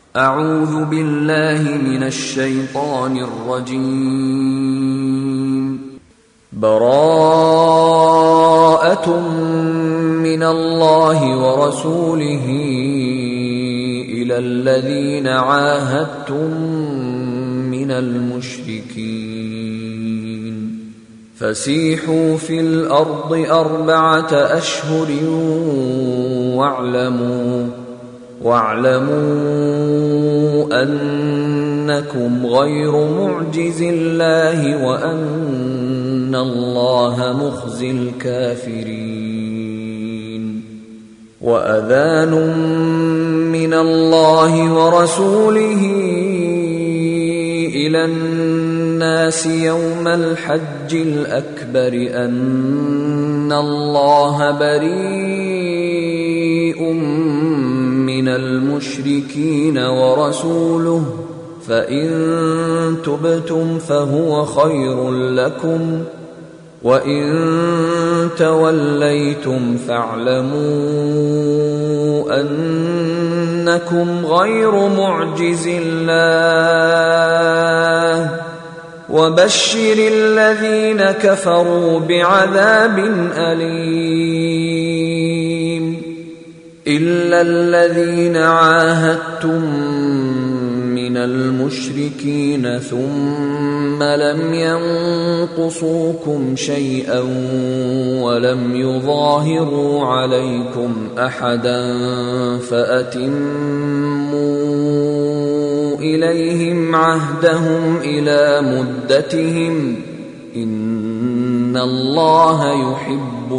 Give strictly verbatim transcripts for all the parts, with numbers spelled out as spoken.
أعوذ بالله من الشيطان الرجيم. براءة من الله ورسوله إلى الذين عاهدتم من المشركين فسيحوا في الأرض أربعة أشهر واعلموا واعلموا أنكم غير معجز الله وأن الله مخزي الكافرين. وأذان من الله ورسوله إلى الناس يوم الحج الأكبر أن الله بريء من المشركين ورسوله فإن تبتم فهو خير لكم وإن توليتم فاعلموا أنكم غير معجز الله وبشر الذين كفروا بعذاب أليم. إلا الذين عاهدتم من المشركين ثم لم ينقصوكم شيئا ولم يظاهروا عليكم أحدا فأتموا إليهم عهدهم إلى مدتهم إن الله يحب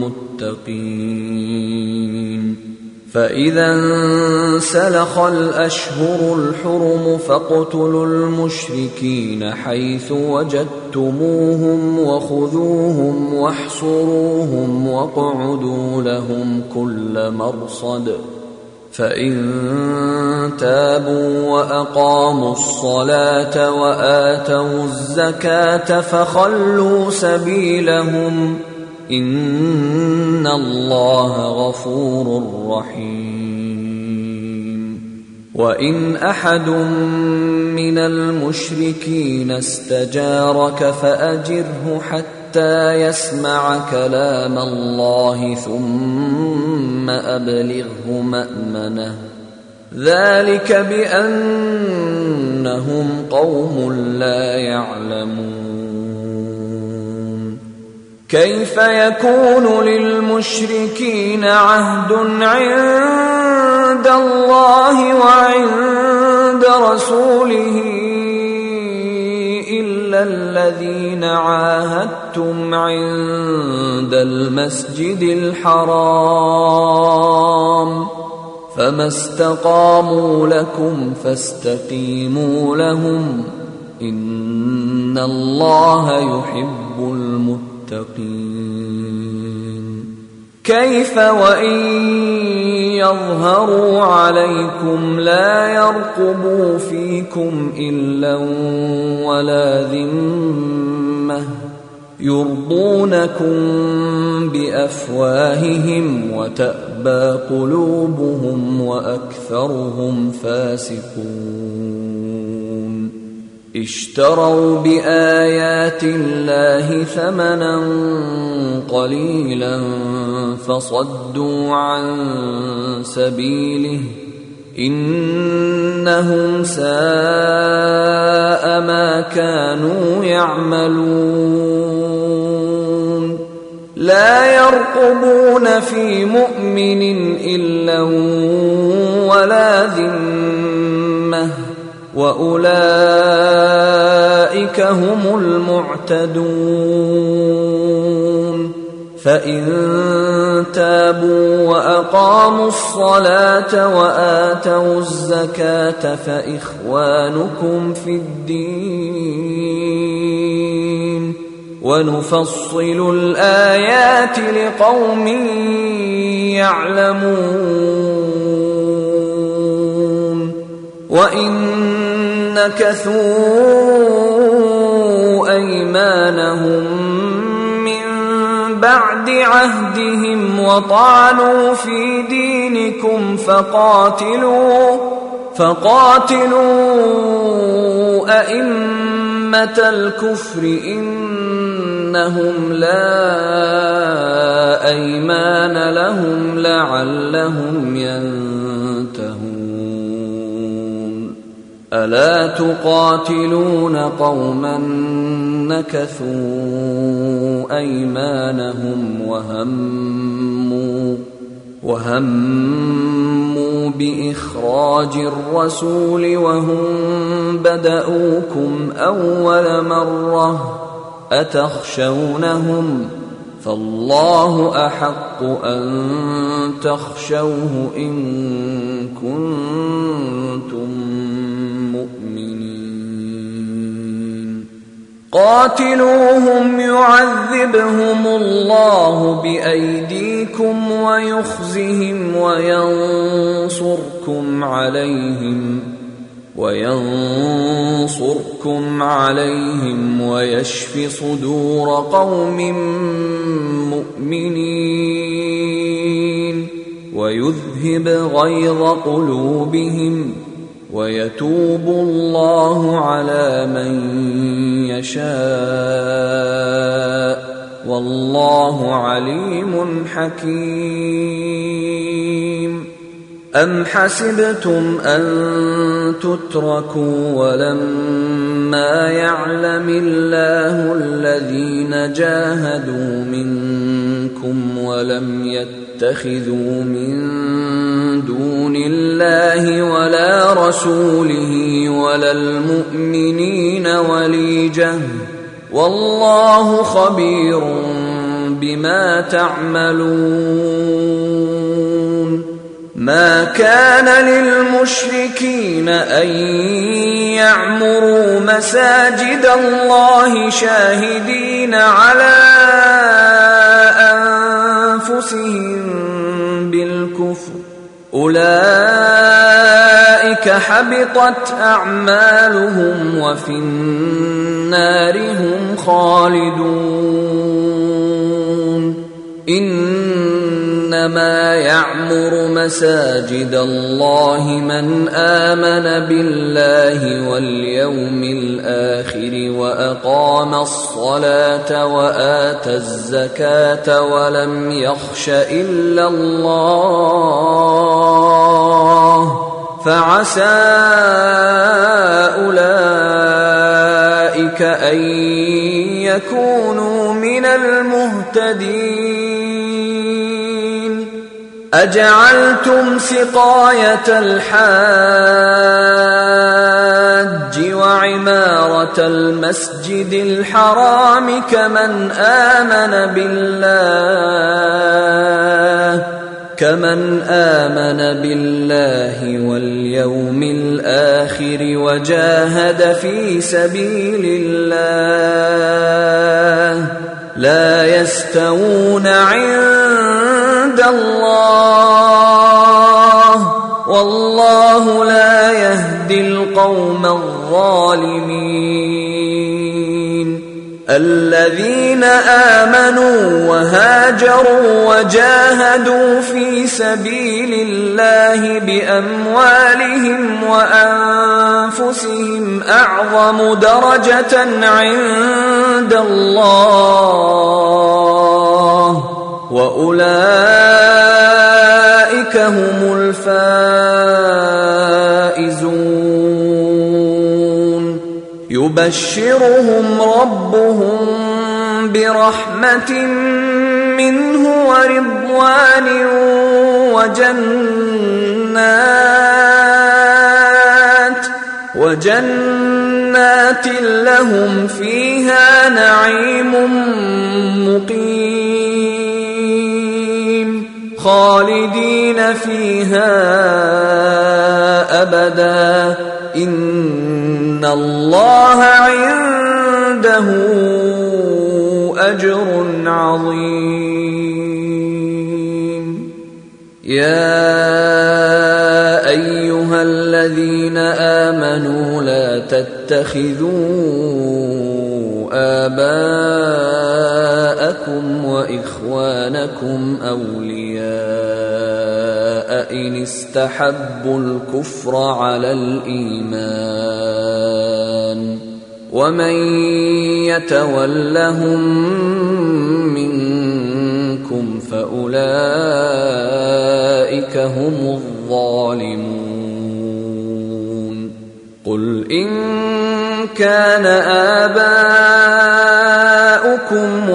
المتقين. فإذا انسلخ الأشهر الحرم فاقتلوا المشركين حيث وجدتموهم وخذوهم واحصروهم واقعدوا لهم كل مرصد فإن تابوا وأقاموا الصلاة وآتوا الزكاة فخلوا سبيلهم إن الله غفور رحيم. وإن أحد من المشركين استجارك فأجره حتى يسمع كلام الله ثم أبلغه مأمنه ذلك بأنهم قوم لا يعلمون. كيف يكون للمشركين عهد عند الله وعند رسوله إلا الذين عاهدتم عند المسجد الحرام فما استقاموا لكم فاستقيموا لهم إن الله يحب المتقين. كيف وإن يظهروا عليكم لا يرقبوا فيكم إلا ولا ذمة يرضونكم بأفواههم وتأبى قلوبهم وأكثرهم فاسقون. اشتروا بآيات الله ثمنا قليلا فصدوا عن سبيله إنهم ساء ما كانوا يعملون. لا يرقبون في مؤمن إلا ولا ذمة وأولئك هم المعتدون. فإن تابوا وأقاموا الصلاة وآتوا الزكاة فإخوانكم في الدين ونفصل الآيات لقوم يعلمون. وإن نكثوا أيمانهم من بعد عهدهم وطعنوا في دينكم فقاتلوا فقاتلوا أئمة الكفر إنهم لا أيمان لهم لعلهم ينتهون ألا تقاتلون قوما نكثوا أيمانهم وهموا وهموا بإخراج الرسول وهم بدأوكم أول مرة أتخشونهم فالله أحق أن تخشوه إن كنتم مؤمنين قاتلوهم يعذبهم الله بأيديكم ويخزهم وينصركم عليهم وينصركم عليهم ويشف صدور قوم مؤمنين ويذهب غيظ قلوبهم ويتوب الله على من يشاء والله عليم حكيم أم حسبتم أن تتركوا ولما يعلم الله الذين جاهدوا منكم ولم يتخذوا من دون الله ولا رسوله ولا المؤمنين وليجة والله خبير بما تعملون ما كان للمشركين أن يعمروا مساجد الله شاهدين على أنفسهم بالكفر أولئك حبطت أعمالهم وفي النار هم خالدون إنما يعمر مساجد الله من آمن بالله واليوم الآخر وأقام الصلاة وآتى الزكاة ولم يخش إلا الله فعسى أولئك أن يكونوا من المهتدين أجعلتم سقاية الحاج وعمارة المسجد الحرام كمن آمن بالله كمن آمن بالله واليوم الآخر وجاهد في سبيل الله لا يستوون عند الله والله لا يهدي القوم الظالمين الذين آمنوا وهاجروا وجاهدوا في سبيل الله بأموالهم وأنفسهم أعظم درجة عند الله وأولئك هم الفائزون يبشرهم ربهم برحمة منه ورضوان وجنات وجنات لهم فيها نعيم مقيم خالدين فيها أبدا إن الله عنده أجر عظيم يا أيها الذين آمنوا لا تتخذوا آباءكم وإخوانكم أولياء إن استحبوا الكفر على الإيمان ومن يتولهم منكم فأولئك هم الظالمون قل إن كان آباؤكم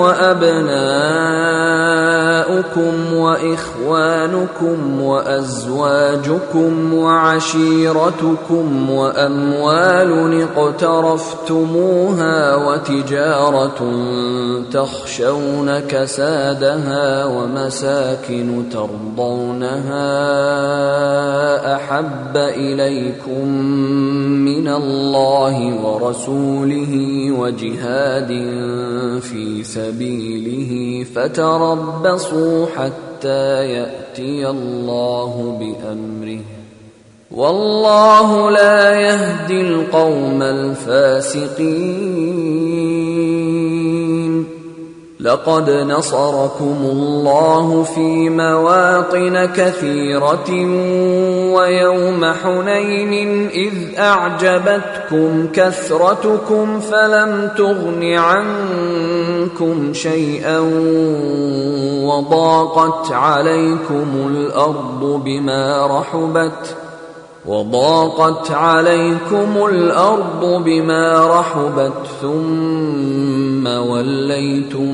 وأبناؤكم وإخوانكم وأزواجكم وعشيرتكم وأموال اقترفتموها وتجارة تخشون كسادها ومساكن ترضونها أحب إليكم من الله ورسوله وجهاد في سبيله فتربصوا حتى يأتي الله بأمره والله لا يهدي القوم الفاسقين لقد نصركم الله في مواطن كثيرة ويوم حنين إذ أعجبتكم كثرتكم فلم تغن عنكم شيئا وضاقت عليكم الأرض بما رحبت وضاقت عليكم الأرض بما رحبت ثم وليتم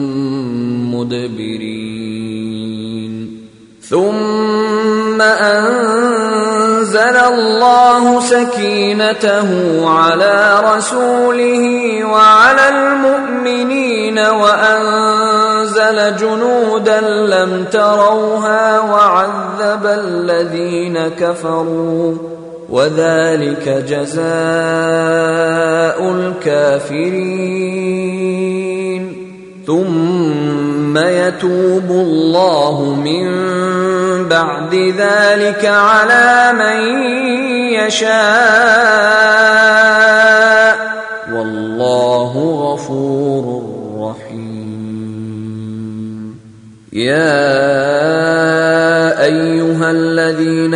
مدبرين ثم أنزل الله سكينته على رسوله وعلى المؤمنين وأنزل جنودا لم تروها وعذب الذين كفروا وذلك جزاء الكافرين ثم يتوب الله من بعد ذلك على من يشاء والله غفور رحيم يا أيها الذين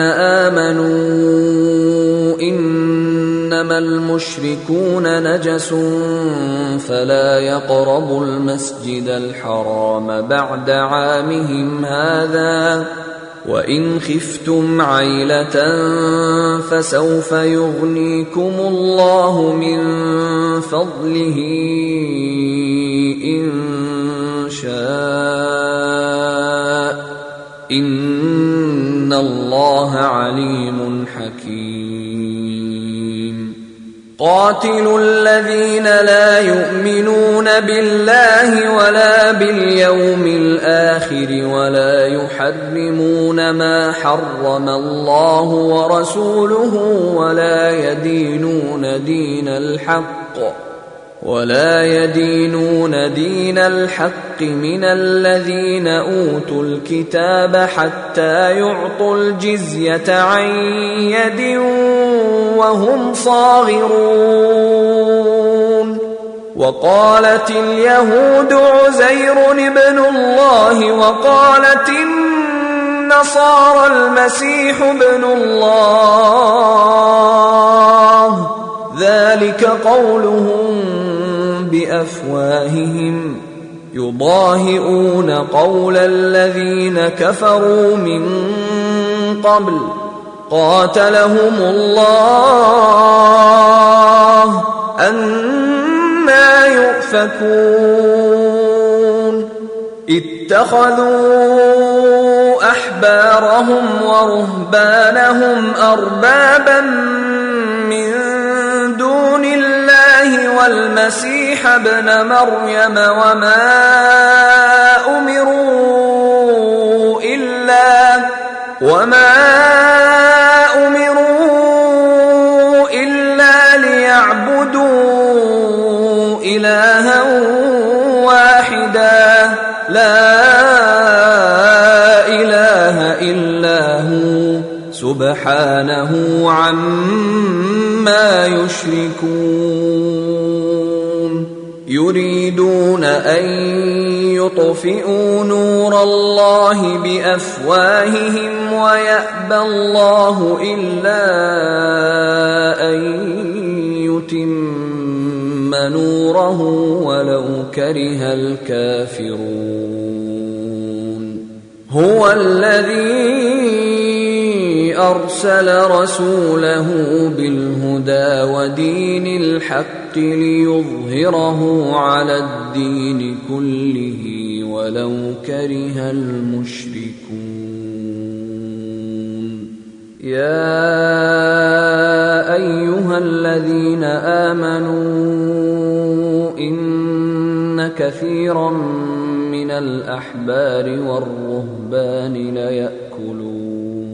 آمنوا إنما المشركون نجس فلا يقربوا المسجد الحرام بعد عامهم هذا وإن خفتم عيلة فسوف يغنيكم الله من فضله إن شاء إن الله عليم حكيم قاتلوا الذين لا يؤمنون بالله ولا باليوم الآخر ولا يحرمون ما حرم الله ورسوله ولا يدينون دين الحق ولا يدينون دين الحق من الذين أوتوا الكتاب حتى يعطوا الجزية عن يد وهم صاغرون وقالت اليهود عزير ابن الله وقالت النصارى المسيح ابن الله ذلك قولهم بأفواههم يضاهئون قول الذين كفروا من قبل قاتلهم الله أنى يؤفكون اتخذوا أحبارهم ورهبانهم أربابا من دون الله والمسيح ابن مريم وما أمروا إلا وما أمروا إلا ليعبدوا إلها واحدا لا إله إلا هو سبحانه عما يشركون يريدون أن يطفئوا نور الله بأفواههم ويأبى الله إلا أن يتم نوره ولو كره الكافرون. هو الذي أرسل رسوله بالهدى ودين الحق ليظهره على الدين كله ولو كره المشركون. يا أيها الذين آمنوا إن كثيرا من الأحبار والرهبان ليأكلون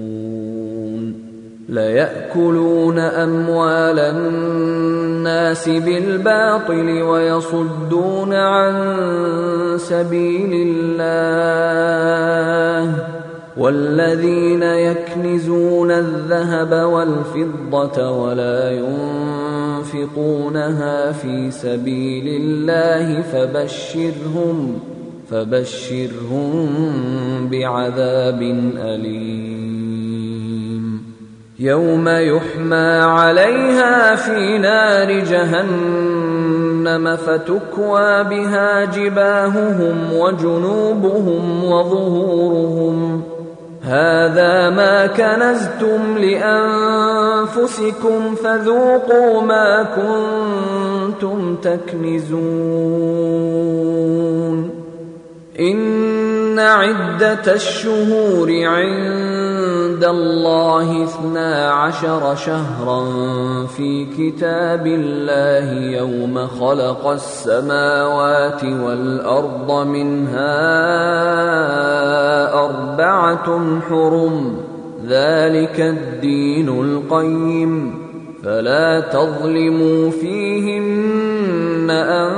ليأكلون أموال الناس بالباطل ويصدون عن سبيل الله والذين يكنزون الذهب والفضة ولا ينفقونها في سبيل الله فبشرهم فبشرهم بعذاب أليم. يوم يحمى عليها في نار جهنم فتكوى بها جباههم وجنوبهم وظهورهم هذا ما كنزتم لأنفسكم فذوقوا ما كنتم تكنزون. إن عدة الشهور عند الله اثنا عشر شهرا في كتاب الله يوم خلق السماوات والأرض منها أربعة حرم ذلك الدين القيم فلا تظلموا فيهن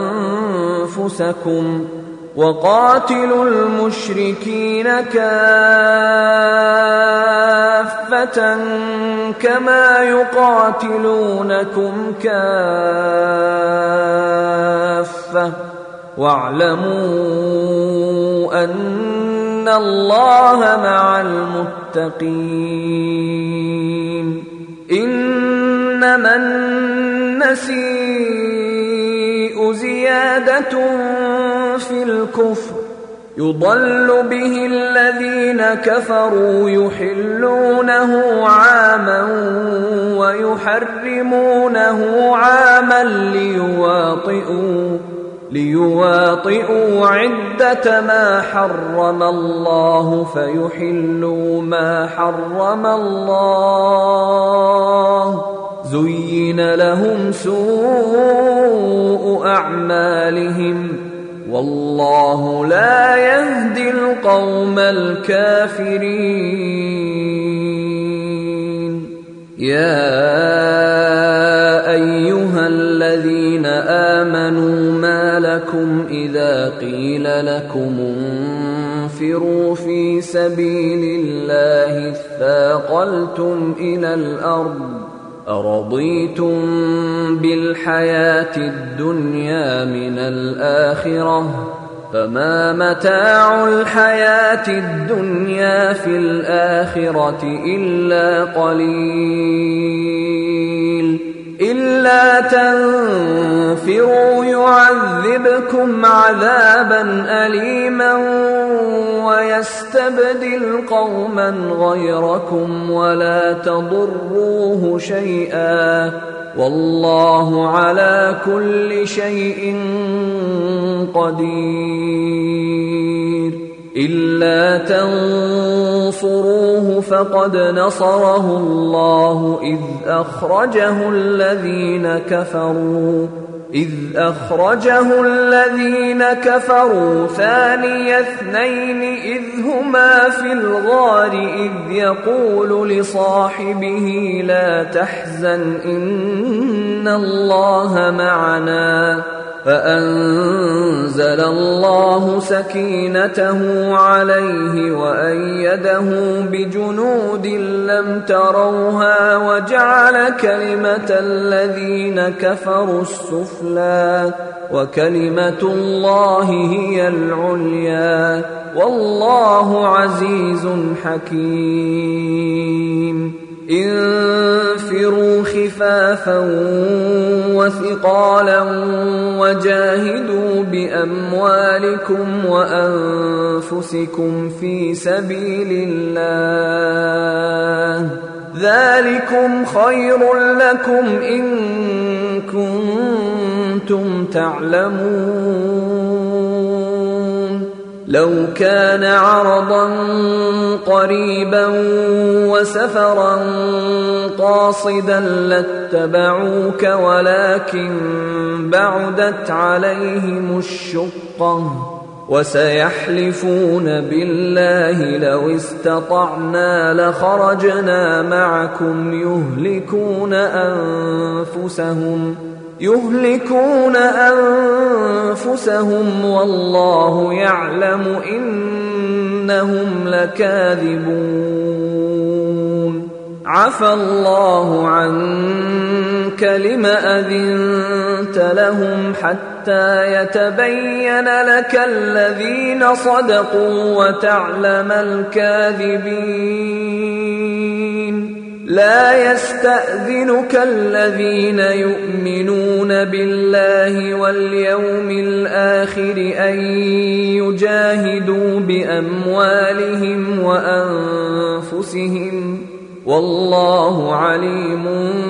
أنفسكم وقاتلوا المشركين كافة كما يقاتلونكم كافة واعلموا أن الله مع المتقين. إنما النسيء زيادة في الكفر يضل به الذين كفروا يحلونه عاما ويحرمونه عاما ليواطئوا ليواطئوا عدة ما حرم الله فيحلوا ما حرم الله زين لهم سوء أعمالهم والله لا يهدي القوم الكافرين. يا أيها الذين آمنوا ما لكم إذا قيل لكم انفروا في سبيل الله اثاقلتم إلى الأرض أرضيتم بالحياة الدنيا من الآخرة فما متاع الحياة الدنيا في الآخرة إلا قليل. إلا تنفروا يعذبكم عذابا أليما ويستبدل قوما غيركم ولا تضروه شيئا والله على كل شيء قدير. إلا تنصروه فقد نصره الله إذ أخرجه الذين كفروا إذ أخرجه الذين كفروا ثاني اثنين إذ هما في الغار إذ يقول لصاحبه لا تحزن إن الله معنا فأنزل الله سكينته عليه وأيده بجنود لم تروها وجعل كلمة الذين كفروا السفلى وكلمة الله هي العليا والله عزيز حكيم. انفروا خفافا وثقالا وجاهدوا بأموالكم وأنفسكم في سبيل الله ذلكم خير لكم إن كنتم تعلمون. لو كان عرضا قريبا وسفرا قاصدا لاتبعوك ولكن بعدت عليهم الشقة وسيحلفون بالله لو استطعنا لخرجنا معكم يهلكون أنفسهم يهلكون أنفسهم والله يعلم إنهم لكاذبون. عفى الله عنك لم أذنت لهم حتى يتبين لك الذين صدقوا وتعلم الكاذبين. لا يستأذنك الذين يؤمنون بالله واليوم الآخر أن يجاهدوا بأموالهم وأنفسهم والله عليم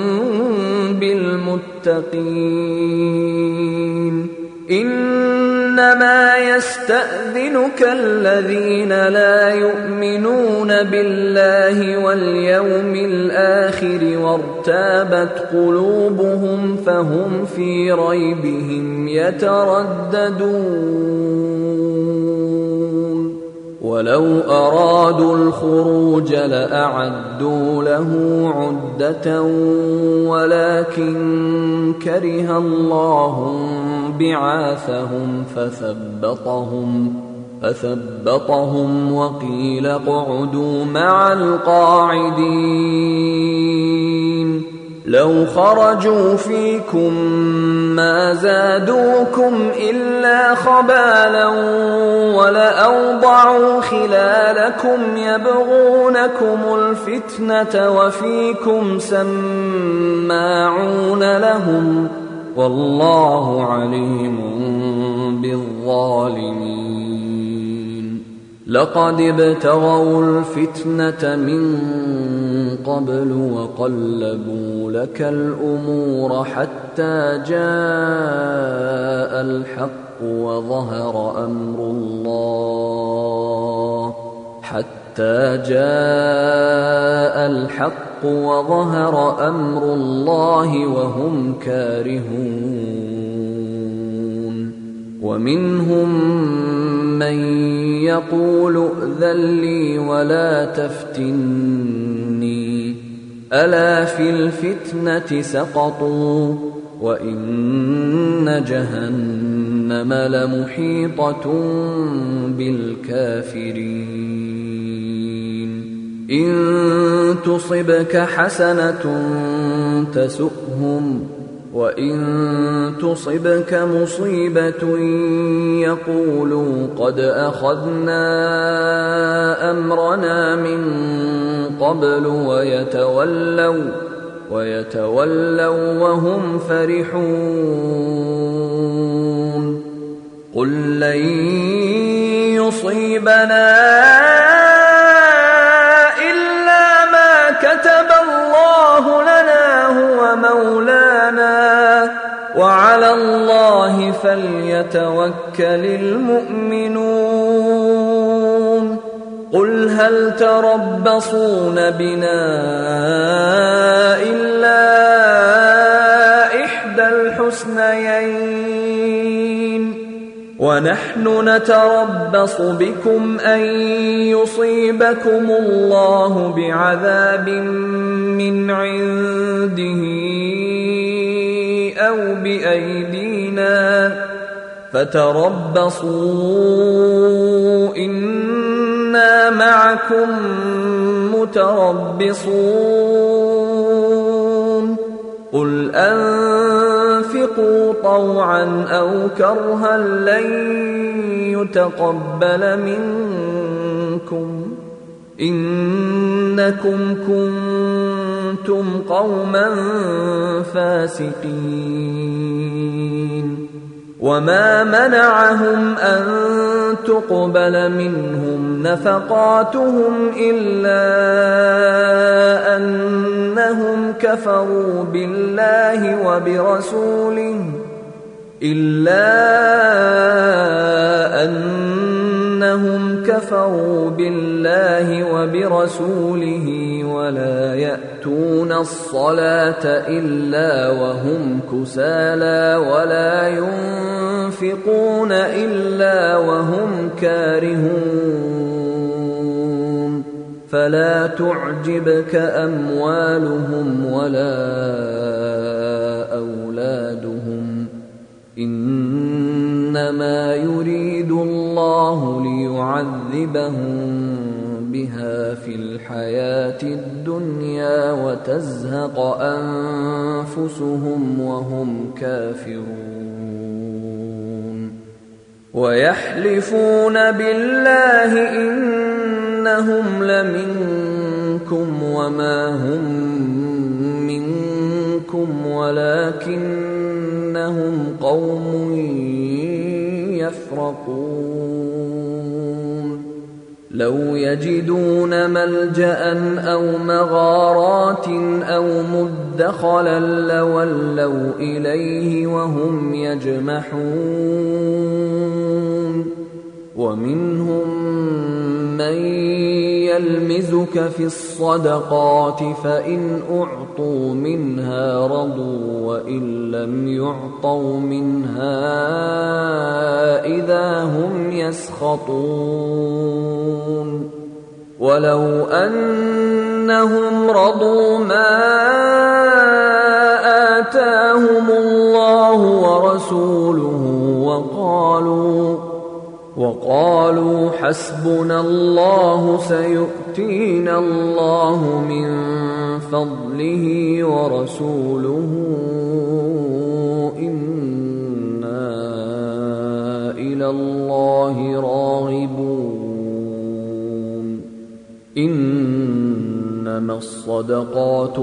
بالمتقين. إنما يستأذنك الذين لا يؤمنون بالله واليوم الآخر وارتابت قلوبهم فهم في ريبهم يترددون. ولو أرادوا الخروج لأعدوا له عدة ولكن كره الله بعاثهم فثبطهم فثبطهم وقيل اقعدوا مع القاعدين. لو خرجوا فيكم ما زادوكم إلا خبالا ولأوضعوا خلالكم يبغونكم الفتنة وفيكم سماعون لهم والله عليم بالظالمين. لقد ابتغوا الفتنة من قبل وقلبوا لك الأمور حتى جاء الحق وظهر أمر الله حتى جاء الحق وظهر أمر الله وهم كارهون. ومنهم من يقول ائذن لي ولا تفتني ألا في الفتنة سقطوا وإن جهنم لمحيطة بالكافرين. إن تصبك حسنة تسؤهم وإن تصبك مصيبة يقولوا قد أخذنا أمرنا من قبل ويتولوا ويتولوا وهم فرحون. قل لن يصيبنا إلا ما كتب الله لنا هو مولانا وعلى الله فليتوكل المؤمنون. قل هل تربصون بنا إلا إحدى الحسنيين ونحن نتربص بكم أن يصيبكم الله بعذاب من عنده أو بأيدينا فتربصوا إنا معكم متربصون قل أنفقوا طوعا أو كرها لن يتقبل منكم إنكم كنتم قوما فاسقين وما منعهم أن تقبل منهم نفقاتهم إلا أنهم كفروا بالله وبرسوله إلا أنهم كفروا بالله وبرسوله ولا يأتون الصلاة إلا وهم كسالى ولا ينفقون إلا وهم كارهون فلا تعجبك أموالهم ولا أولادهم إنما يريد الله ليعذبهم بها في الحياة الدنيا وتزهق أنفسهم وهم كافرون ويحلفون بالله إنهم لمنكم وما هم منكم ولكنهم قوم يفرقون لو يجدون ملجأ أو مغارات أو مدخلا لولوا إليه وهم يجمحون ومنهم من يلمزك في الصدقات فإن أعطوا منها رضوا وإن لم يعطوا منها إذا هم يسخطون ولو أنهم رضوا ما آتاهم الله ورسوله وقالوا وقالوا حسبنا الله سيؤتينا الله من فضله ورسوله إنا إلى الله راغبون إنما الصدقات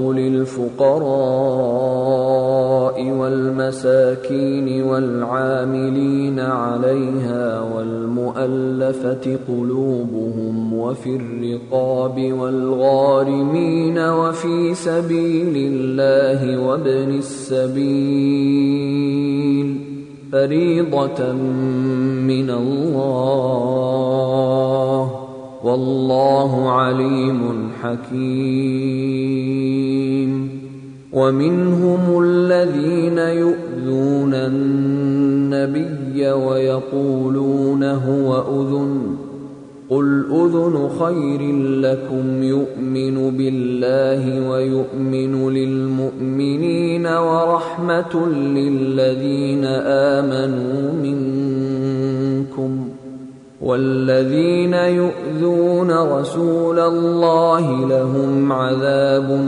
للفقراء والمساكين والعاملين عليها والمؤلفة قلوبهم وفي الرقاب والغارمين وفي سبيل الله وابن السبيل فريضة من الله والله عليم حكيم ومنهم الذين يؤذون النبي ويقولون هو أذن قل أذن خير لكم يؤمن بالله ويؤمن للمؤمنين ورحمة للذين آمنوا منكم والذين يؤذون رسول الله لهم عذاب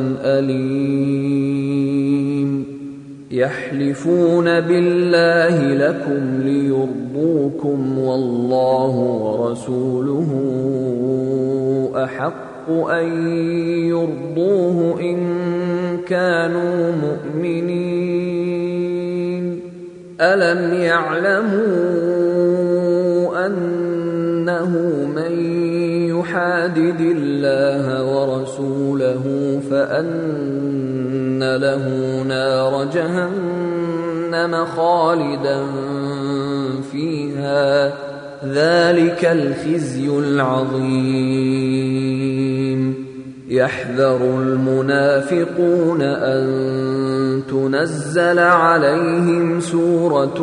أليم يحلفون بالله لكم ليرضوكم والله ورسوله أحق أن يرضوه إن كانوا مؤمنين ألم يعلموا أنه من يحادد الله ورسوله فأن له نار جهنم خالدا فيها ذلك الخزي العظيم يحذر المنافقون أن تنزل عليهم سورة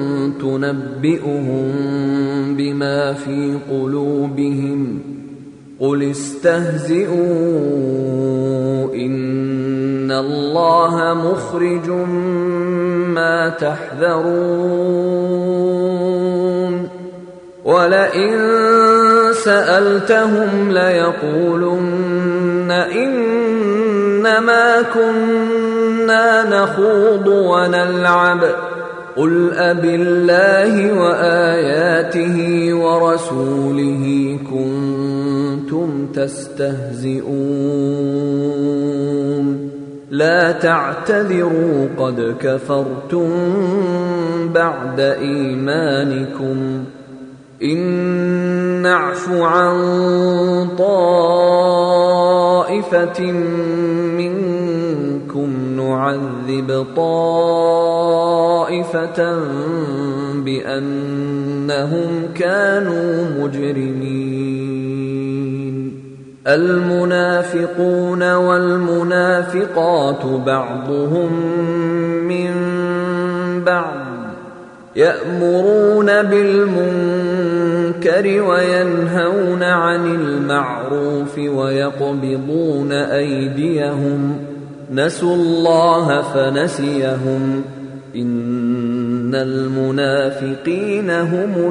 تنبئهم بما في قلوبهم قل استهزئوا إن الله مخرج ما تحذرون ولئن سألتهم ليقولن إنما كنا نخوض ونلعب قل أبالله وآياته ورسوله كنتم تستهزئون لا تعتذروا قد كفرتم بعد إيمانكم إن نعف عن طائفة منكم نعذب طائفة بأنهم كانوا مجرمين المنافقون والمنافقات بعضهم من بعض يأمرون بالمنكر وينهون عن المعروف ويقبضون أيديهم نسوا الله فنسيهم إن المنافقين هم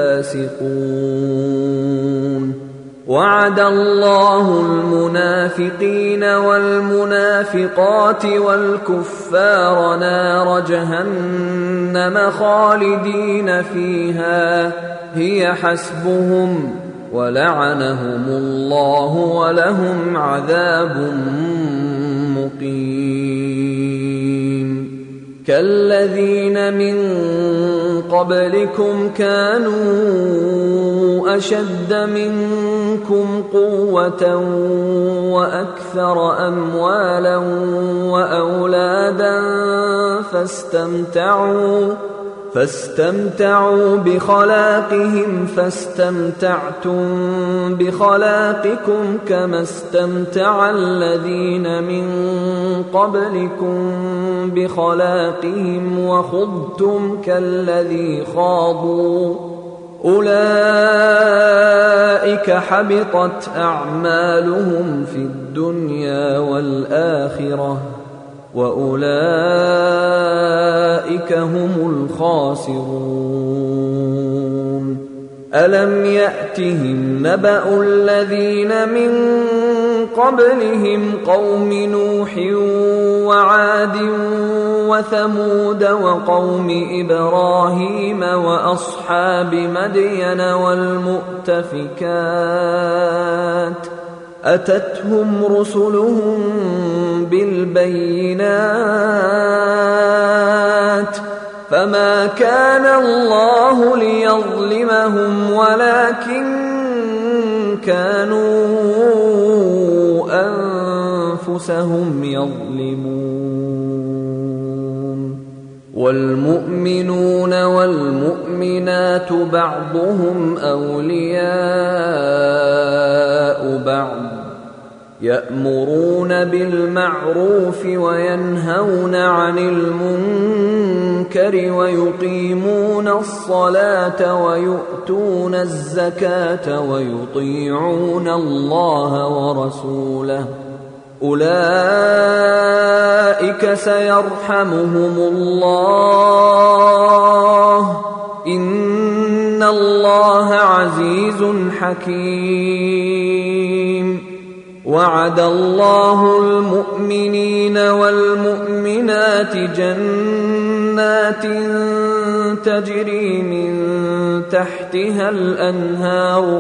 الفاسقون وعد الله المنافقين والمنافقات والكفار نار جهنم خالدين فيها هي حسبهم ولعنهم الله ولهم عذاب مقيم كالذين من قبلكم كانوا أشد منكم قوة وأكثر أموالا وأولادا فاستمتعوا فاستمتعوا بخلاقهم فاستمتعتم بخلاقكم كما استمتع الذين من قبلكم بخلاقهم وخضتم كالذي خاضوا أولئك حبطت أعمالهم في الدنيا والآخرة وأولئك هم الخاسرون ألم يأتهم نبأ الذين من قبلهم قوم نوح وعاد وثمود وقوم إبراهيم وأصحاب مدين والمؤتفكات أتتهم رسلهم بالبينات فما كان الله ليظلمهم ولكن كانوا أنفسهم يظلمون والمؤمنون والمؤمنات بعضهم أولياء بعض يأمرون بالمعروف وينهون عن المنكر ويقيمون الصلاة ويؤتون الزكاة ويطيعون الله ورسوله أولئك سيرحمهم الله إن الله عزيز حكيم وعد الله المؤمنين والمؤمنات جنات تجري من تحتها الأنهار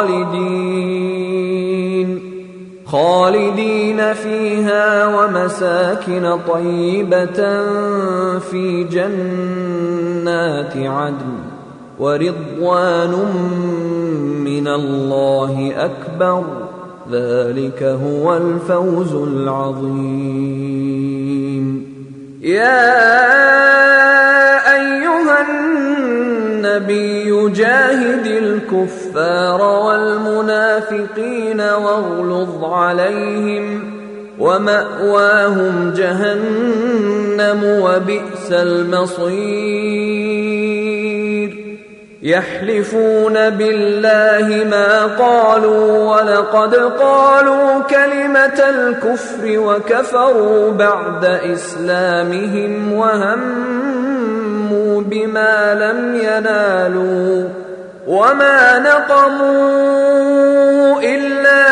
خالدين خالدين فيها ومساكن طيبة في جنات عدن ورضوان من الله أكبر ذلك هو الفوز العظيم يا أيها النبي جاهد الكفار والمنافقين واغلظ عليهم ومأواهم جهنم وبئس المصير يحلفون بالله ما قالوا ولقد قالوا كلمة الكفر وكفروا بعد إسلامهم وهموا بما لم ينالوا وما نقموا إلا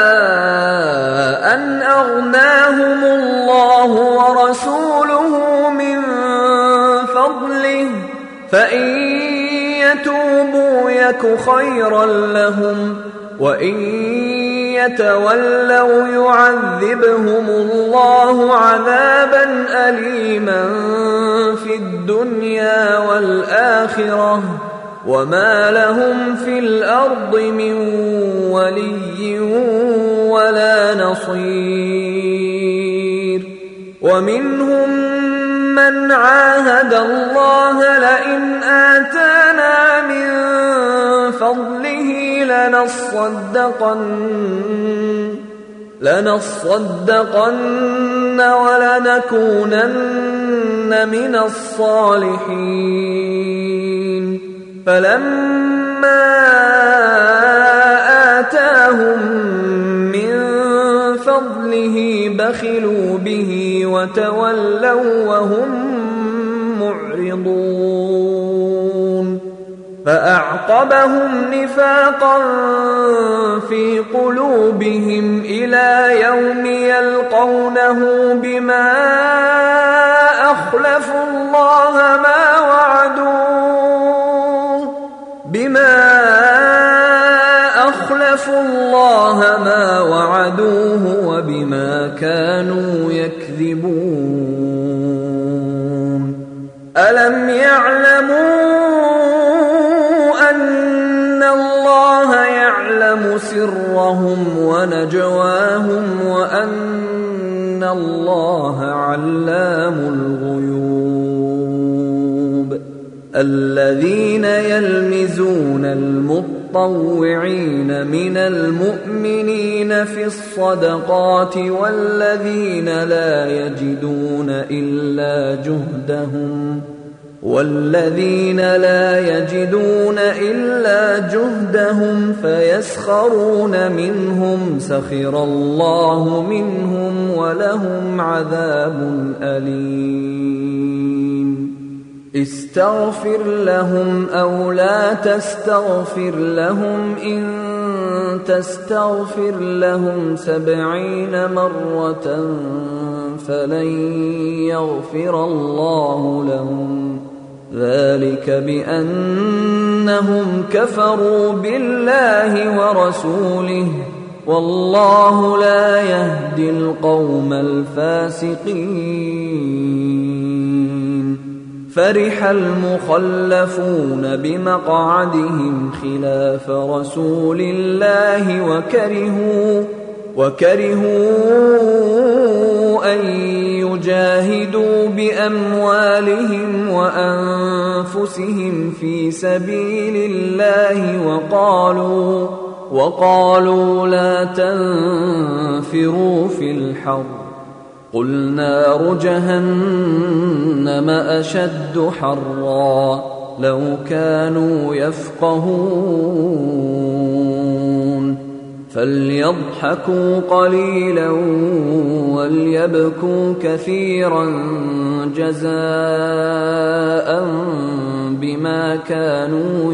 أن أغناهم الله ورسوله من فضله فإن يتوبوا يك خيرا لهم وإن يتولوا يعذبهم الله عذابا أليما في الدنيا والآخرة وما لهم في الأرض من ولي ولا نصير ومنهم من عاهد الله لئن آتانا من فضله لنصدقن لنصدقن ولنكونن من الصالحين فلما آتاهم من فضله بخلوا به وتولوا وهم معرضون فأعقبهم نفاقا في قلوبهم إلى يوم يلقونه بما أخلفوا الله ما وعدوه بما أخلفوا الله ما وعدوه وبما كانوا يكذبون ألم يعلموا أن الله يعلم سرهم ونجواهم وأن الله علام الغيوب الذين يلمزون المطوعين من المؤمنين في الصدقات والذين لا يجدون إلا جهدهم والذين لا يجدون إلا جهدهم فيسخرون منهم سخر الله منهم ولهم عذاب أليم استغفر لهم أو لا تستغفر لهم إن تستغفر لهم سبعين مرة فلن يغفر الله لهم ذلك بأنهم كفروا بالله ورسوله والله لا يهدي القوم الفاسقين فرح المخلفون بمقعدهم خلاف رسول الله وكرهوا وكرهوا أن يجاهدوا بأموالهم وأنفسهم في سبيل الله وقالوا وقالوا لا تنفروا في الحر قل نار جهنم أشد حرا لو كانوا يفقهون فليضحكوا قليلا وليبكوا كثيرا جزاء بما كانوا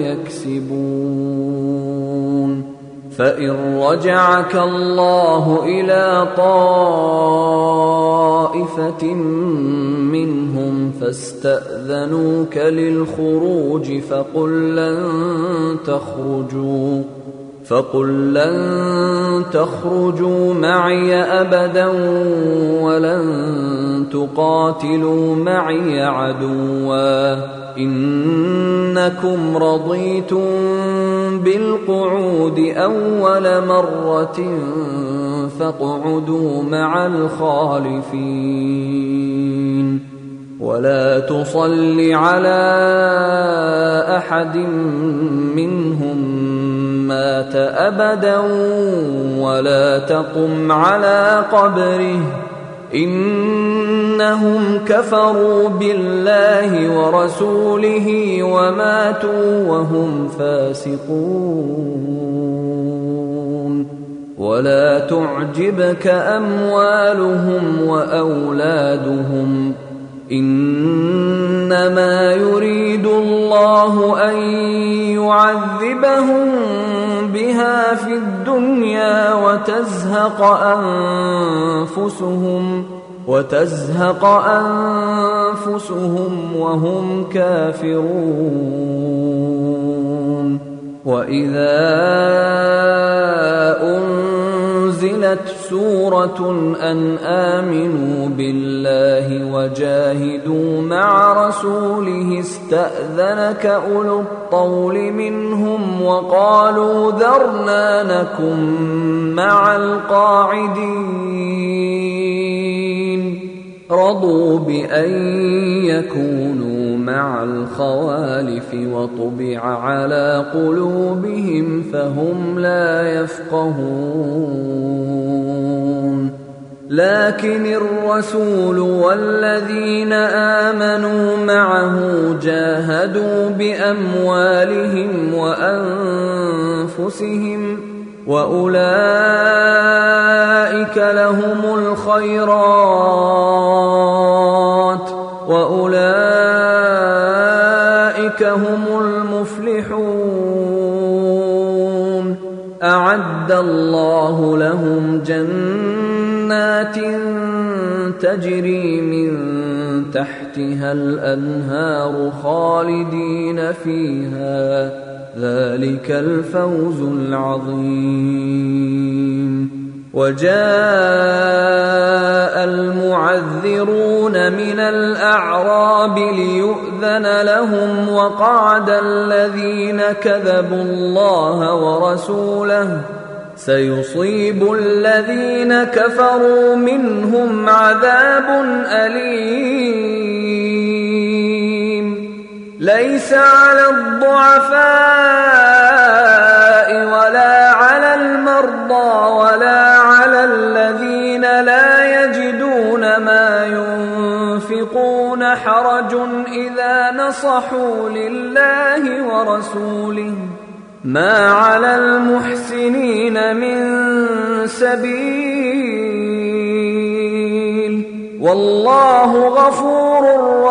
يكسبون فإن رجعك الله إلى طائفة منهم فاستأذنوك للخروج فقل لن تخرجوا فقل لن تخرجوا معي أبدا ولن تقاتلوا معي عدوا إنكم رضيتم بالقعود أول مرة فاقعدوا مع الخالفين ولا تصل على أحد منهم مات أبدا ولا تقم على قبره إنهم كفروا بالله ورسوله وماتوا وهم فاسقون. ولا تعجبك أموالهم وأولادهم، إنما يريد الله أن يعذبهم بها في الدنيا وتزهق أنفسهم وتزهق أنفسهم وهم كافرون. وإذا أنزلت سورة أن آمنوا بالله وجاهدوا مع رسوله استأذنك أولو الطول منهم وقالوا ذرنا نكن مع القاعدين، رضوا بأن يكونوا مع الخوالف وطبع على قلوبهم فهم لا يفقهون. لكن الرسول والذين آمنوا معه جاهدوا بأموالهم وأنفسهم وأولئك لهم الخيرات وأولئك هم المفلحون. أعد الله لهم جنات تجري من تحتها الأنهار خالدين فيها، ذلك الفوز العظيم. وجاء المعذرون من الأعراب ليؤذن لهم وقعد الذين كذبوا الله ورسوله، سيصيب الذين كفروا منهم عذاب أليم. ليس على الضعفاء ولا على المرضى ولا على الذين لا يجدون ما ينفقون حرج إذا نصحوا لله ورسوله، ما على المحسنين من سبيل، والله غفور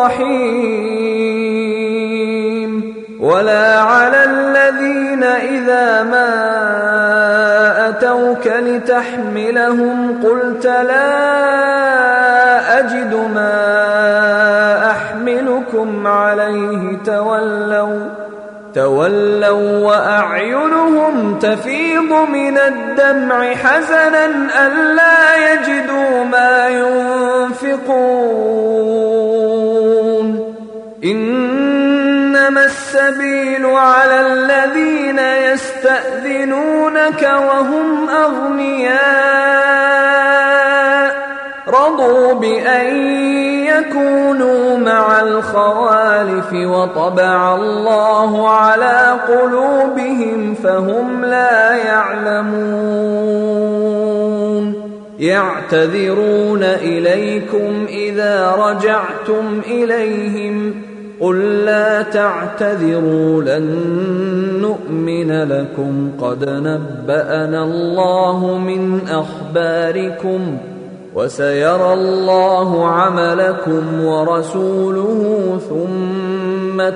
رحيم. ولا على الذين إذا ما أتوك لتحملهم قلت لا أجد ما أحملكم عليه تولوا تولوا وأعينهم تفيض من الدمع حزنا ألا يجدوا ما ينفقون. إنما السبيل على الذين يستأذنونك وهم أغنياء، رضوا بأن يكونوا مع الخوالف وطبع الله على قلوبهم فهم لا يعلمون. يعتذرون إليكم إذا رجعتم إليهم، قل لا تعتذروا لن نؤمن لكم قد نبأنا الله من أخباركم وسيرى الله عملكم ورسوله ثم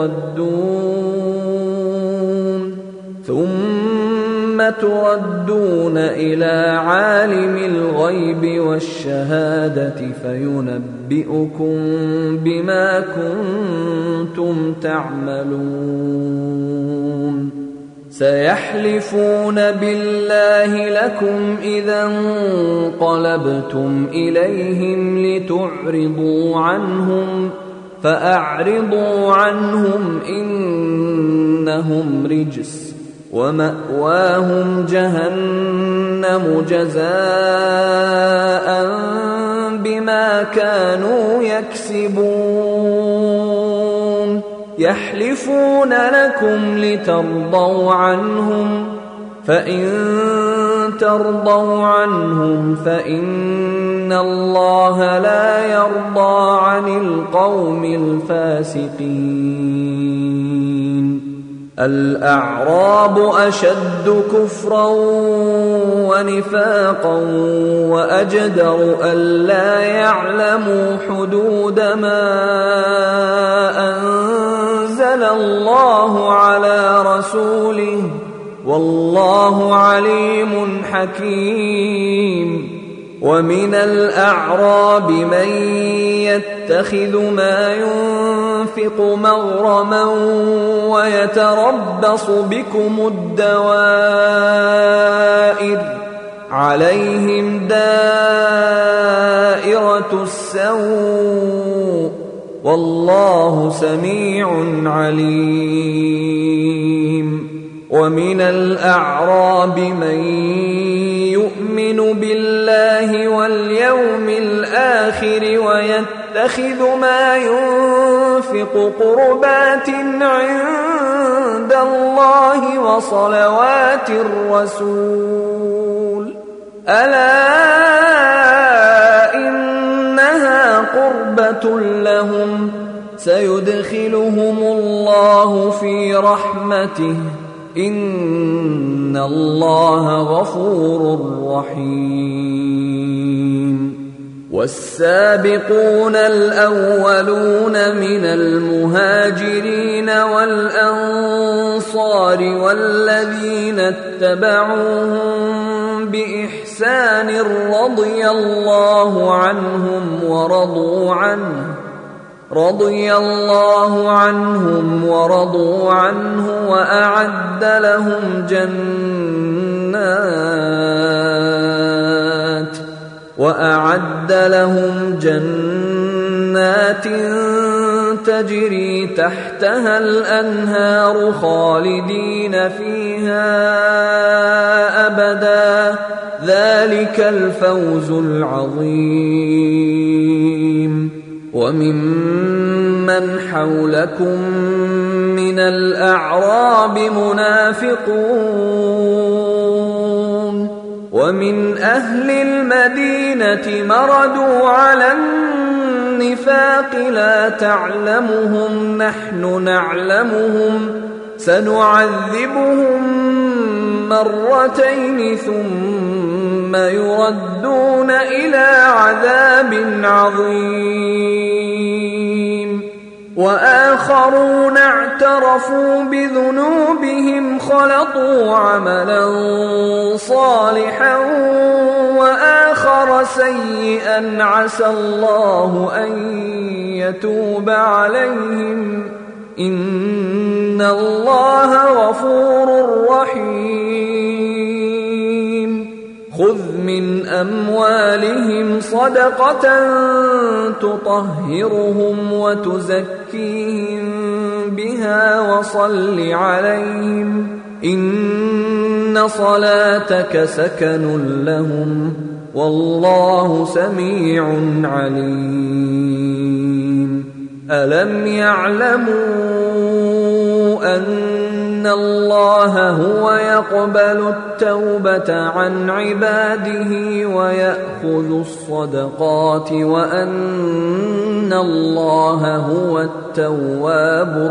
تردون ثم تردون إلى عالم الغيب والشهادة فينبئكم بما كنتم تعملون. سيحلفون بالله لكم إذا انقلبتم إليهم لتعرضوا عنهم فأعرضوا عنهم إنهم رجس ومأواهم جهنم جزاء بما كانوا يكسبون. يحلفون لكم لترضوا عنهم فإن ترضوا عنهم فإن الله لا يرضى عن القوم الفاسقين. الأعراب أشد كفرا ونفاقا وأجدر ألا يعلموا حدود ما أنزل الله على رسوله والله عليم حكيم. ومن الأعراب من يتخذ ما ينفق مغرما ويتربص بكم الدوائر عليهم دائرة السوء والله سميع عليم. ومن الأعراب من يؤمن بالله واليوم الآخر ويتخذ ما ينفق قربات عند الله وصلوات الرسول ألا إنها قربة لهم سيدخلهم الله في رحمته إن الله غفور رحيم. والسابقون الأولون من المهاجرين والأنصار والذين اتبعوهم بإحسان رضي الله عنهم ورضوا عنه رضي الله عنهم ورضوا عنه وأعد لهم جنات وأعد لهم جنات تجري تحتها الأنهار خالدين فيها أبدا ذلك الفوز العظيم. وممن حولكم من الأعراب منافقون ومن أهل المدينة مردوا على النفاق لا تعلمهم نحن نعلمهم سنعذبهم مرتين ثم يردون إلى عذاب عظيم. وآخرون اعترفوا بذنوبهم خلطوا عملا صالحا وآخر سيئا عسى الله أن يتوب عليهم إن الله غفور رحيم. خذ من أموالهم صدقة تطهرهم وتزكيهم بها وصل عليهم إن صلاتك سكن لهم والله سميع عليم. ألم يعلموا أن الله هو يقبل التوبة عن عباده ويأخذ الصدقات وأن الله هو التواب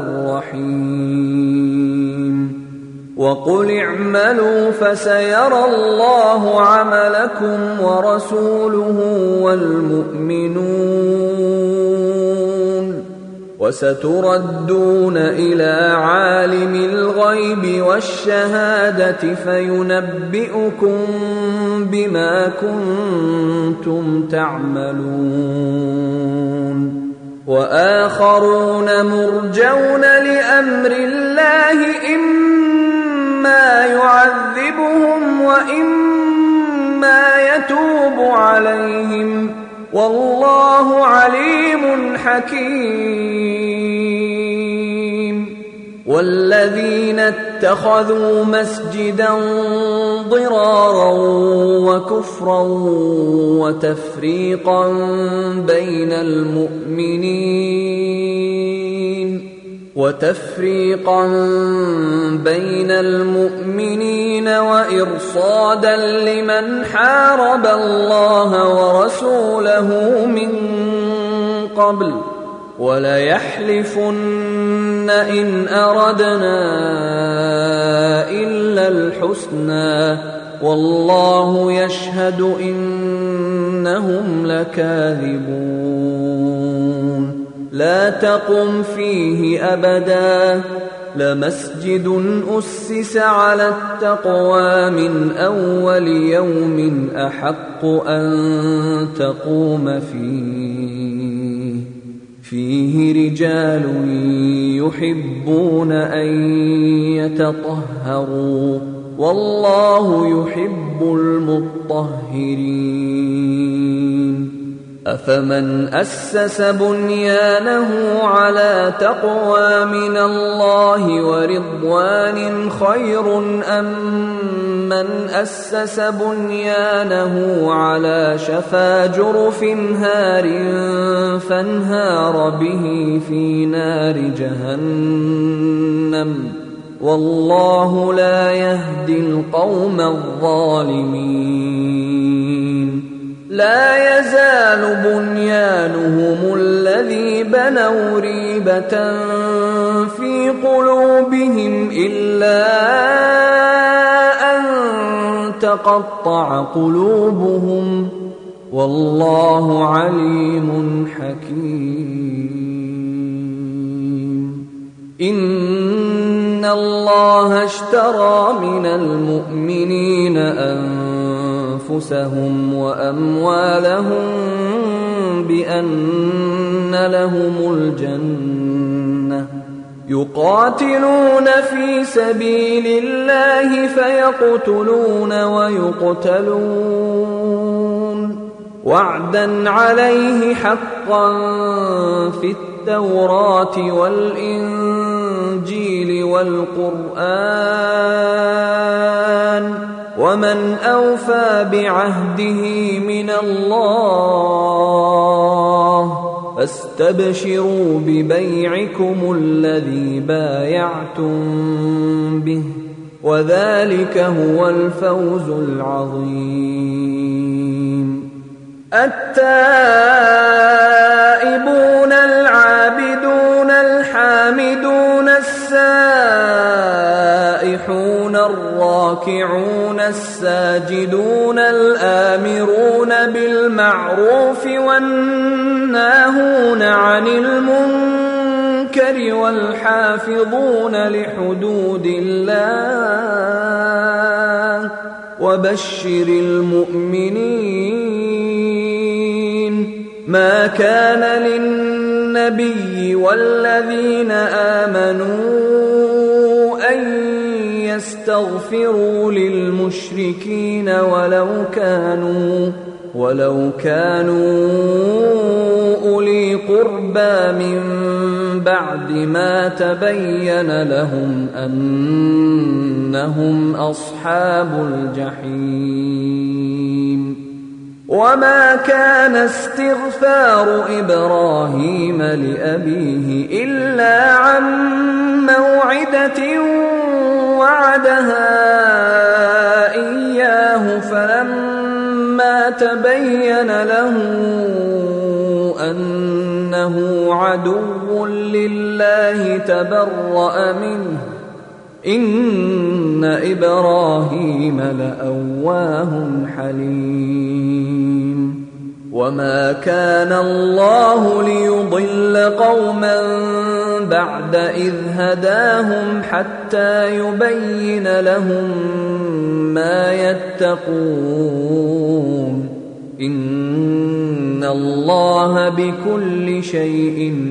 الرحيم. وقل اعملوا فسيرى الله عملكم ورسوله والمؤمنون وستردون إلى عالم الغيب والشهادة فينبئكم بما كنتم تعملون. وآخرون مرجون لأمر الله إما يعذبهم وإما يتوب عليهم والله عليم حكيم. والذين اتخذوا مسجدا ضرارا وكفرا وتفريقا بين المؤمنين وتفريقا بين المؤمنين وإرصادا لمن حارب الله ورسوله من قبل وليحلفن إن أردنا إلا الحسنى والله يشهد إنهم لكاذبون لا تقم فيه أبدا لمسجد أسس على التقوى من أول يوم أحق أن تقوم فيه فيه رجال يحبون أن يتطهروا والله يحب المطهرين أفمن أسس بنيانه على تقوى من الله ورضوان خير أم من أسس بنيانه على شفا جرف هار فانهار به في نار جهنم والله لا يهدي القوم الظالمين لا يزال بنيانهم الذي بنوا ريبة في قلوبهم إلا أن تقطع قلوبهم والله عليم حكيم إن الله اشترى من المؤمنين أنفسهم وأموالهم بأن لهم الجنة يقاتلون في سبيل الله فيقتلون ويقتلون وعدا عليه حقا في التوراة والإنجيل والقرآن ومن أوفى بعهده من الله فاستبشروا ببيعكم الذي بايعتم به وذلك هو الفوز العظيم التائبون العابدون الحامدون السائحون الراكعون الساجدون الآمرون بالمعروف والناهون عن المنكر والحافظون لحدود الله وبشر المؤمنين ما كان للنبي والذين آمنوا أن يستغفروا للمشركين ولو كانوا ولو كانوا أولي قربى من بعد ما تبين لهم أنهم أصحاب الجحيم وما كان استغفار إبراهيم لأبيه إلا عن موعدة وعدها إياه فلما تبين له أنه عدو لله تبرأ منه إن إبراهيم لأواه حليم وما كان الله ليضل قوما بعد إذ هداهم حتى يبين لهم ما يتقون إن الله بكل شيء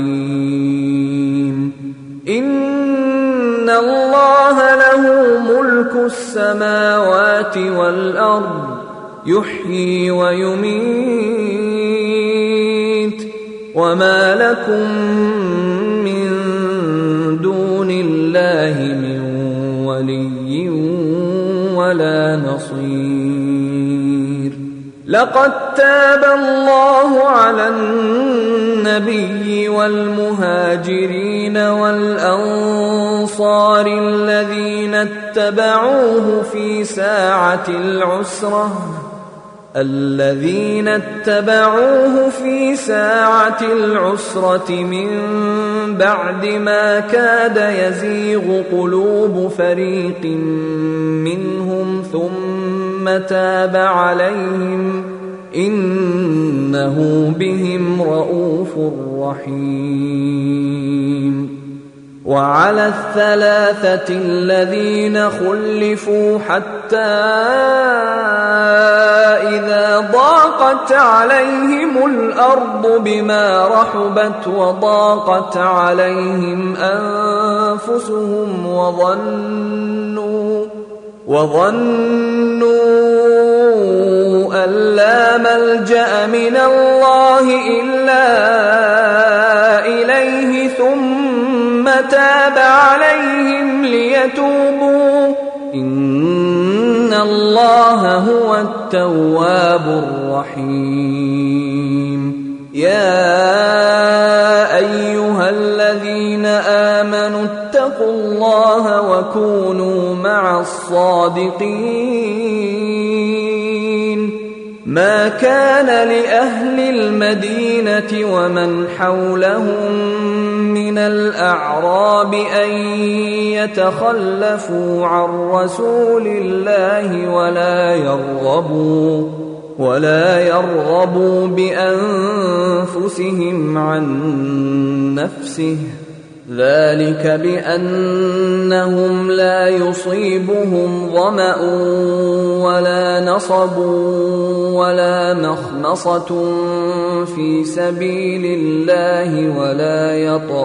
عليم إن الله له ملك السماوات والأرض يحيي ويميت وما لكم من دون الله من ولي ولا نصير لقد تاب الله على النبي والمهاجرين والأنصار الذين اتبعوه في ساعة العسرة الذين اتبعوه في ساعة العسرة من بعد ما كاد يزيغ قلوب فريق منهم ثم تاب عليهم إنه بهم رءوف رحيم. وعلى الثلاثة الذين خلفوا حتى إذا ضاقت عليهم الأرض بما رحبت وضاقت عليهم أنفسهم وظنوا وظنوا أن لا ملجأ من الله إلا إليه ثم تاب عليهم ليتوبوا إن الله هو التواب الرحيم. يا أيها الذين آمنوا اتقوا الله وكونوا مع الصادقين. ما كان لأهل المدينة ومن حولهم من الأعراب أن يتخلفوا عن رسول الله ولا يرغبوا ولا يرغبوا بأنفسهم عن نفسه ذلك بأنهم لا يصيبهم ظمأ ولا نصب ولا مخمصة في سبيل الله ولا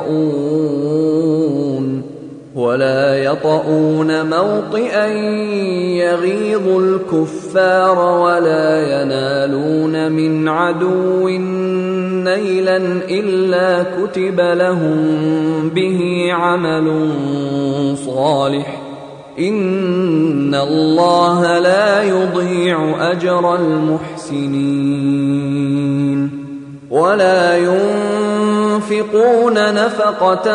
يطؤون ولا يطؤون موطئا يغيظ الكفار ولا ينالون من عدو نيلا إلا كتب لهم به عمل صالح إن الله لا يضيع أجر المحسنين. ولا ينفقون نفقة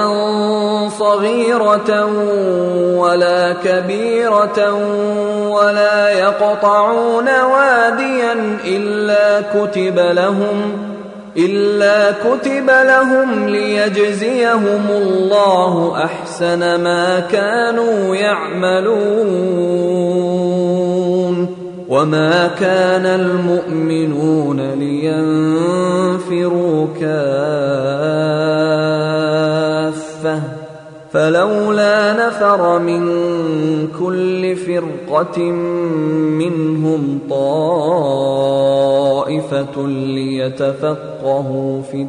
صغيرة ولا كبيرة ولا يقطعون واديا إلا كتب لهم إلا كتب لهم ليجزيهم الله أحسن ما كانوا يعملون. وما كان المؤمنون لينفروا كافة فلولا نفر من كل فرقة منهم طائفة ليتفقهوا في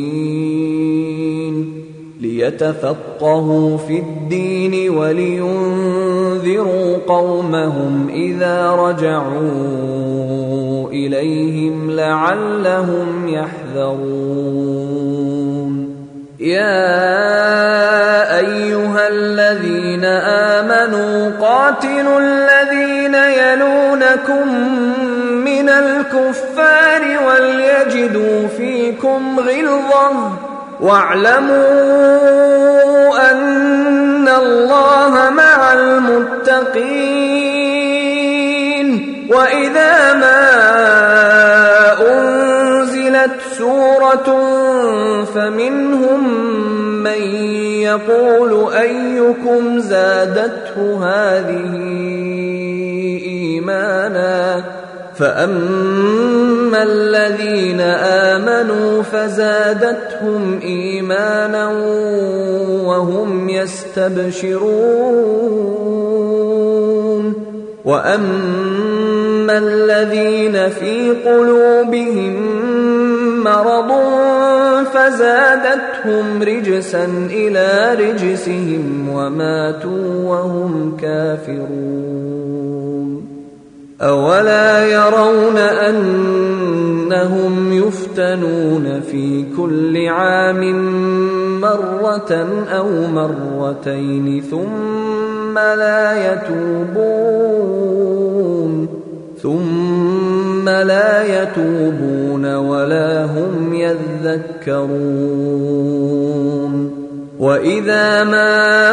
الدين ليتفقهوا في الدين ولينذروا قومهم إذا رجعوا إليهم لعلهم يحذرون. يا أيها الذين آمنوا قاتلوا الذين يلونكم من الكفار وليجدوا فيكم غلظة واعلموا أن الله مع المتقين. وإذا ما أنزلت سورة فمنهم من يقول أيكم زادته هذه إيمانا فأما الذين آمنوا فزادتهم إيمانا وهم يستبشرون. وأما الذين في قلوبهم مرض فزادتهم رجسا إلى رجسهم وماتوا وهم كافرون. أولا يرون أنهم يفتنون في كل عام مرة أو مرتين ثم لا يتوبون ثم لا يتوبون ولا هم يذكرون وإذا ما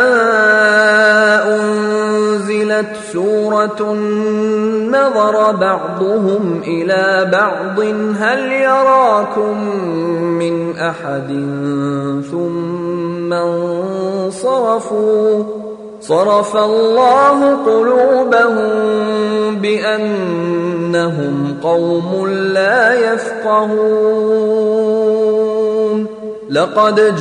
أنزلت سورة نظر بعضهم إلى بعض هل يراكم من أحد ثم انصرفوا صرف الله قلوبهم بأنهم قوم لا يفقهون لقد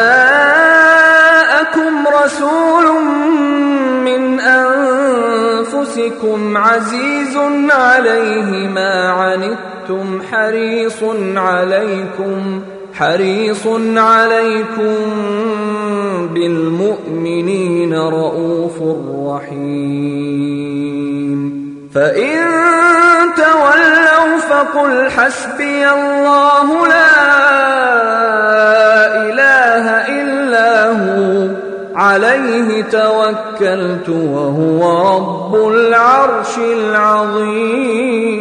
جاءكم رسول من أنفسكم عزيز عليه ما عنتم حريص عليكم حريص عليكم بالمؤمنين رؤوف رحيم فإن تولوا فقل حسبي الله لا إله إلا هو عليه توكلت وهو رب العرش العظيم.